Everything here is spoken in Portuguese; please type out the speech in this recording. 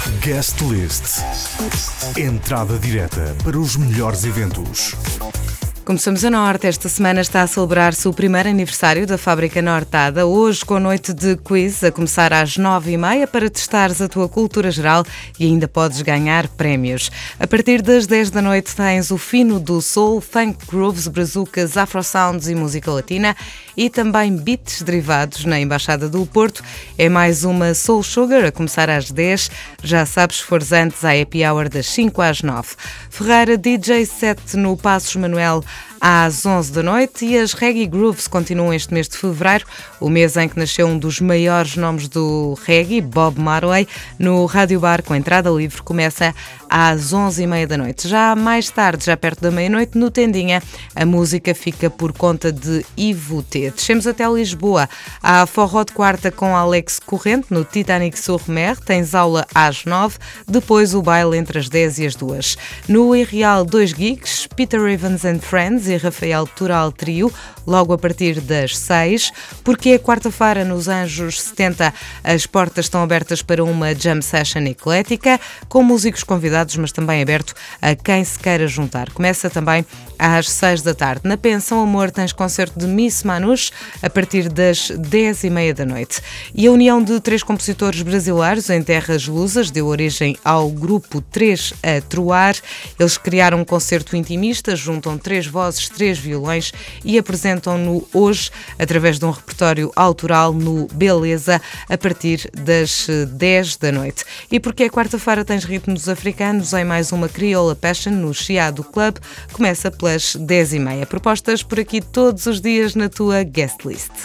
Guest List. Entrada direta para os melhores eventos. Começamos a Norte. Esta semana está a celebrar-se o primeiro aniversário da Fábrica Nortada. Hoje com noite de quiz, a começar às 9h30 para testares a tua cultura geral e ainda podes ganhar prémios. A partir das 10 da noite tens o fino do soul, funk grooves, brazucas, afro sounds e música latina e também beats derivados na Embaixada do Porto. É mais uma Soul Sugar a começar às 10. Já sabes, se fores antes, à happy hour das 5 às 9. Ferreira DJ set no Passos Manuel às 11 da noite e as Reggae Grooves continuam este mês de fevereiro, o mês em que nasceu um dos maiores nomes do reggae, Bob Marley, no Rádio Bar com entrada livre, começa às 11h30 da noite. Já mais tarde, já perto da meia-noite, no Tendinha, a música fica por conta de Ivo T. Descemos até Lisboa, à Forró de Quarta com Alex Corrente, no Titanic sur Mer, tens aula às 9, depois o baile entre as 10 e as 2. No Irreal, 2 gigs, Peter Evans and Friends e Rafael Tural Trio, logo a partir das 6, porque é quarta-feira nos Anjos 70, as portas estão abertas para uma jam session eclética, com músicos convidados, mas também aberto a quem se queira juntar. Começa também às 6 da tarde. Na Pensão Amor tens concerto de Miss Manouche a partir das 10h30 da noite. E a união de 3 compositores brasileiros em terras lusas deu origem ao grupo 3 a Troar. Eles criaram um concerto intimista, juntam 3 vozes, 3 violões e apresentam-no hoje através de um repertório autoral no Beleza a partir das 10 da noite. E porque é quarta-feira tens ritmos africanos em mais uma Crioula Passion no Chiado Club, começa pelas 10h30. Propostas por aqui todos os dias na tua guest list.